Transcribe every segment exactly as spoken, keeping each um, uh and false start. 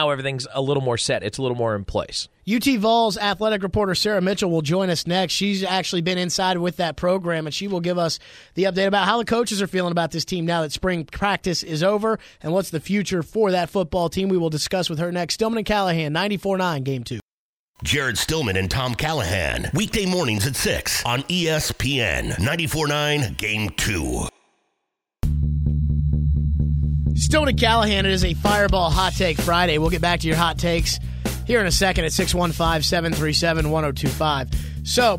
now everything's a little more set. It's a little more in place. U T Vols athletic reporter Sarah Mitchell will join us next. She's actually been inside with that program, and she will give us the update about how the coaches are feeling about this team now that spring practice is over and what's the future for that football team. We will discuss with her next. Stillman and Callahan, ninety-four nine, Game two. Jared Stillman and Tom Callahan, weekday mornings at six on E S P N, ninety-four nine, Game two. Stillman and Callahan, it is a Fireball Hot Take Friday. We'll get back to your hot takes here in a second at six one five, seven three seven, one oh two five. So,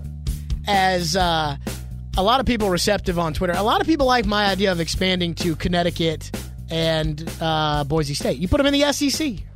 as uh, a lot of people receptive on Twitter, a lot of people like my idea of expanding to Connecticut and uh, Boise State. You put them in the S E C.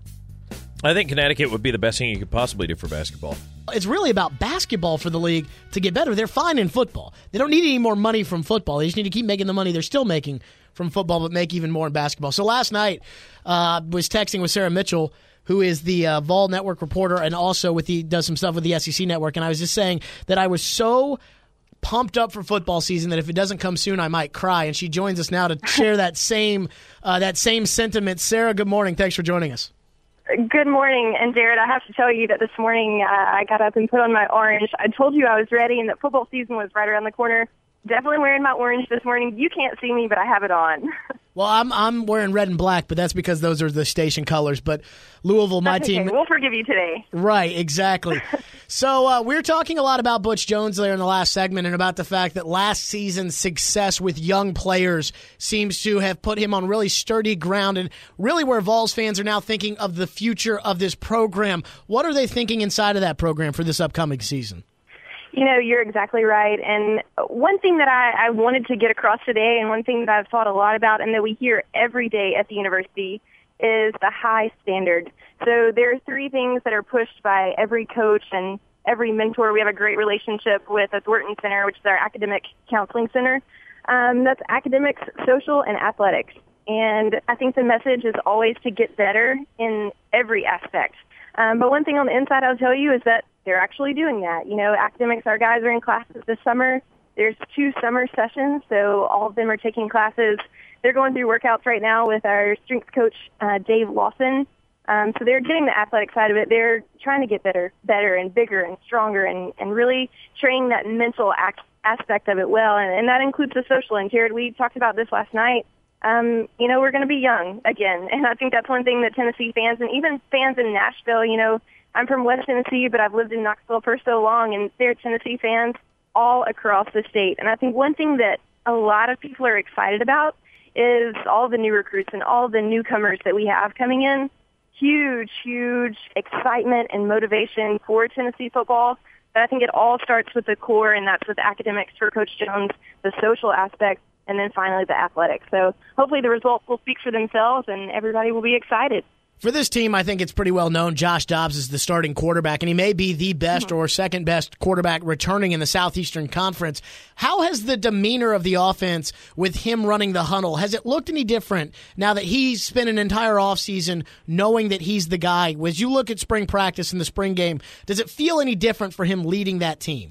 I think Connecticut would be the best thing you could possibly do for basketball. It's really about basketball for the league to get better. They're fine in football. They don't need any more money from football. They just need to keep making the money they're still making from football, but make even more in basketball. So last night, uh, was texting with Sarah Mitchell, who is the uh, Vol Network reporter and also with the does some stuff with the S E C Network, and I was just saying that I was so pumped up for football season that if it doesn't come soon, I might cry. And she joins us now to share that same uh, that same sentiment. Sarah, good morning. Thanks for joining us. Good morning. And Jared, I have to tell you that this morning uh, I got up and put on my orange. I told you I was ready and that football season was right around the corner. Definitely wearing my orange this morning. You can't see me, but I have it on. Well, I'm I'm wearing red and black, but that's because those are the station colors. But Louisville, my that's team. Okay. We'll forgive you today. Right, exactly. So uh, we were talking a lot about Butch Jones there in the last segment and about the fact that last season's success with young players seems to have put him on really sturdy ground and really where Vols fans are now thinking of the future of this program. What are they thinking inside of that program for this upcoming season? You know, you're exactly right. And one thing that I, I wanted to get across today and one thing that I've thought a lot about and that we hear every day at the university is the high standard. So there are three things that are pushed by every coach and every mentor. We have a great relationship with the Thornton Center, which is our academic counseling center. Um, that's academics, social, and athletics. And I think the message is always to get better in every aspect. Um, but one thing on the inside I'll tell you is that they're actually doing that. You know, academics, our guys are in classes this summer. There's two summer sessions, so all of them are taking classes. They're going through workouts right now with our strength coach, uh, Dave Lawson. Um, so they're getting the athletic side of it. They're trying to get better, better and bigger and stronger and, and really training that mental act, aspect of it well. And, and that includes the social. And Jared, we talked about this last night. Um, you know, we're going to be young again. And I think that's one thing that Tennessee fans and even fans in Nashville, you know, I'm from West Tennessee, but I've lived in Knoxville for so long, and they're Tennessee fans all across the state. And I think one thing that a lot of people are excited about is all the new recruits and all the newcomers that we have coming in. Huge, huge excitement and motivation for Tennessee football. But I think it all starts with the core, and that's with academics for Coach Jones, the social aspect, and then finally the athletics. So hopefully the results will speak for themselves, and everybody will be excited. For this team, I think it's pretty well known Josh Dobbs is the starting quarterback, and he may be the best or second best quarterback returning in the Southeastern Conference. How has the demeanor of the offense with him running the huddle, has it looked any different now that he's spent an entire offseason knowing that he's the guy? As you look at spring practice and the spring game, does it feel any different for him leading that team?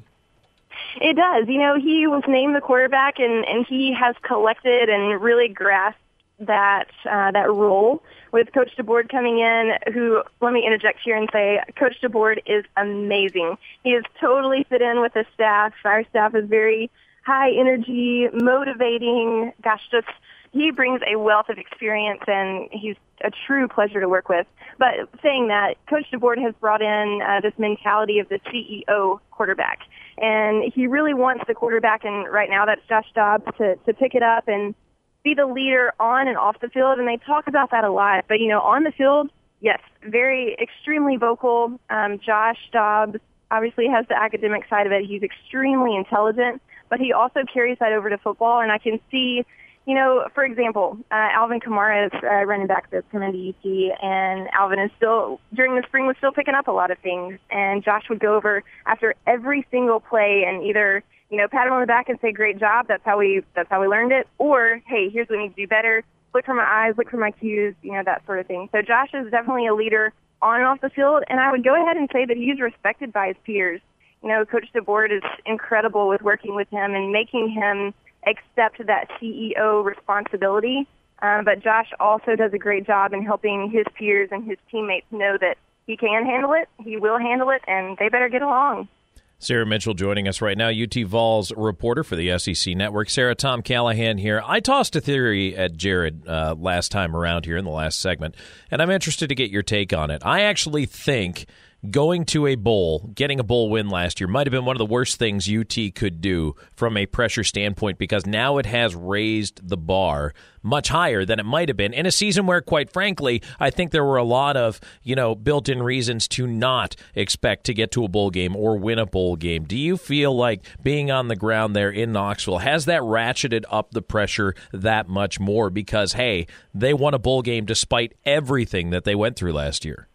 It does. You know, he was named the quarterback, and, and he has collected and really grasped that uh, that role with Coach DeBoard coming in, who, let me interject here and say, Coach DeBoard is amazing. He is totally fit in with the staff. Our staff is very high energy, motivating. Gosh, just he brings a wealth of experience, and he's a true pleasure to work with. But saying that, Coach DeBoard has brought in uh, this mentality of the C E O quarterback, and he really wants the quarterback, and right now that's Josh Dobbs, to, to pick it up and be the leader on and off the field, and they talk about that a lot. But, you know, on the field, yes, very extremely vocal. Um, Josh Dobbs obviously has the academic side of it. He's extremely intelligent, but he also carries that over to football, and I can see, you know, for example, uh, Alvin Kamara is uh, running back that's coming to U T, and Alvin is still, during the spring, was still picking up a lot of things, and Josh would go over after every single play and either, you know, pat him on the back and say, great job, that's how we that's how we learned it, or, hey, here's what we need to do better, look for my eyes, look for my cues, you know, that sort of thing. So Josh is definitely a leader on and off the field, and I would go ahead and say that he's respected by his peers. You know, Coach DeBoard is incredible with working with him and making him accept that C E O responsibility. Um, but Josh also does a great job in helping his peers and his teammates know that he can handle it, he will handle it, and they better get along. Sarah Mitchell joining us right now, U T Vols reporter for the S E C Network. Sarah, Tom Callahan here. I tossed a theory at Jared uh, last time around here in the last segment, and I'm interested to get your take on it. I actually think going to a bowl, getting a bowl win last year, might have been one of the worst things U T could do from a pressure standpoint, because now it has raised the bar much higher than it might have been in a season where, quite frankly, I think there were a lot of, you know, built-in reasons to not expect to get to a bowl game or win a bowl game. Do you feel like being on the ground there in Knoxville, has that ratcheted up the pressure that much more? Because, hey, they won a bowl game despite everything that they went through last year.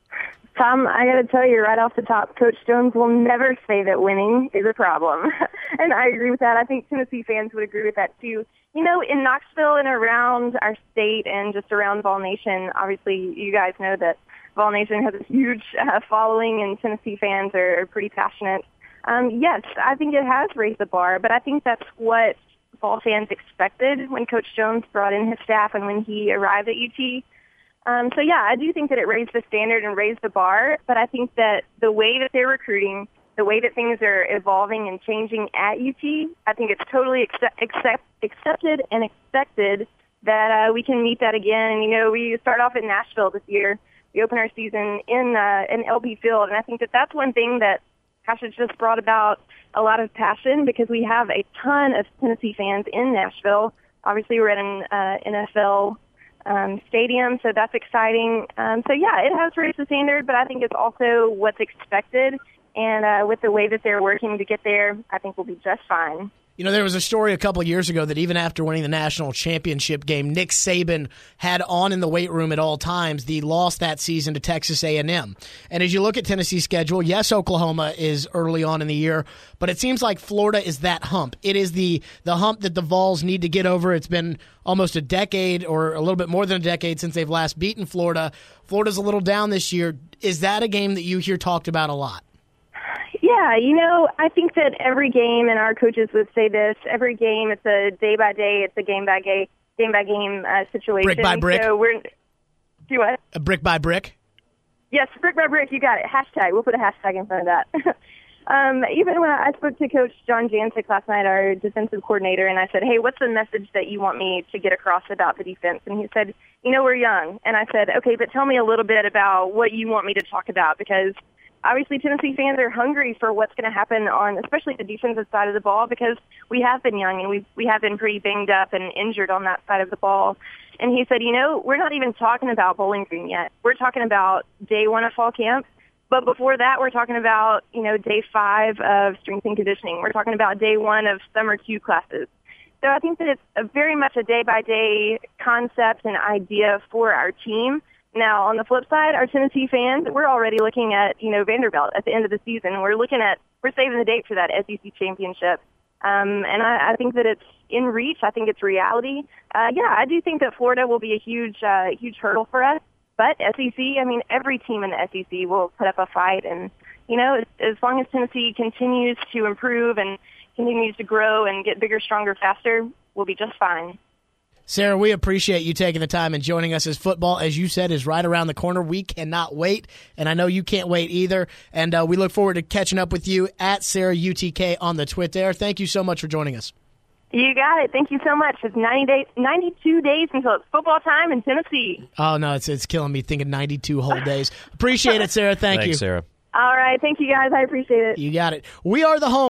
Tom, I got to tell you right off the top, Coach Jones will never say that winning is a problem. And I agree with that. I think Tennessee fans would agree with that, too. You know, in Knoxville and around our state and just around Vol Nation, obviously you guys know that Vol Nation has a huge uh, following, and Tennessee fans are, are pretty passionate. Um, yes, I think it has raised the bar, but I think that's what Vol fans expected when Coach Jones brought in his staff and when he arrived at U T. Um, so, yeah, I do think that it raised the standard and raised the bar, but I think that the way that they're recruiting, the way that things are evolving and changing at U T, I think it's totally accept, accept, accepted and expected that uh, we can meet that again. And, you know, we start off in Nashville this year. We open our season in uh, in L B Field, and I think that that's one thing that, gosh, it's just brought about a lot of passion, because we have a ton of Tennessee fans in Nashville. Obviously, we're at an uh, N F L Um, stadium, so that's exciting. Um, so, yeah, it has raised the standard, but I think it's also what's expected. And uh, with the way that they're working to get there, I think we'll be just fine. You know, there was a story a couple of years ago that even after winning the national championship game, Nick Saban had on in the weight room at all times the loss that season to Texas A and M. And as you look at Tennessee's schedule, yes, Oklahoma is early on in the year, but it seems like Florida is that hump. It is the, the hump that the Vols need to get over. It's been almost a decade or a little bit more than a decade since they've last beaten Florida. Florida's a little down this year. Is that a game that you hear talked about a lot? Yeah, you know, I think that every game, and our coaches would say this, every game, it's a day-by-day, it's a game-by-game game by game uh, situation. Brick by brick? So we're, do what? A brick by brick? Yes, brick by brick, you got it. Hashtag, we'll put a hashtag in front of that. um, even when I spoke to Coach John Jancic last night, our defensive coordinator, and I said, hey, what's the message that you want me to get across about the defense? And he said, you know, we're young. And I said, okay, but tell me a little bit about what you want me to talk about, because obviously Tennessee fans are hungry for what's going to happen on, especially the defensive side of the ball, because we have been young and we we have been pretty banged up and injured on that side of the ball. And he said, you know, we're not even talking about Bowling Green yet. We're talking about day one of fall camp. But before that, we're talking about, you know, day five of strength and conditioning. We're talking about day one of summer two classes. So I think that it's a very much a day-by-day concept and idea for our team. Now, on the flip side, our Tennessee fans, we're already looking at, you know, Vanderbilt at the end of the season. We're looking at, we're saving the date for that S E C championship. Um, and I, I think that it's in reach. I think it's reality. Uh, yeah, I do think that Florida will be a huge, uh, huge hurdle for us. But S E C, I mean, every team in the S E C will put up a fight. And, you know, as, as long as Tennessee continues to improve and continues to grow and get bigger, stronger, faster, we'll be just fine. Sarah, we appreciate you taking the time and joining us, as football, as you said, is right around the corner. We cannot wait, and I know you can't wait either. And uh, we look forward to catching up with you at Sarah U T K on the Twitter. Thank you so much for joining us. You got it. Thank you so much. It's ninety days, ninety-two days until it's football time in Tennessee. Oh, no, it's it's killing me thinking ninety-two whole days. Appreciate it, Sarah. Thank Thanks, you. Sarah. All right. Thank you, guys. I appreciate it. You got it. We are the home.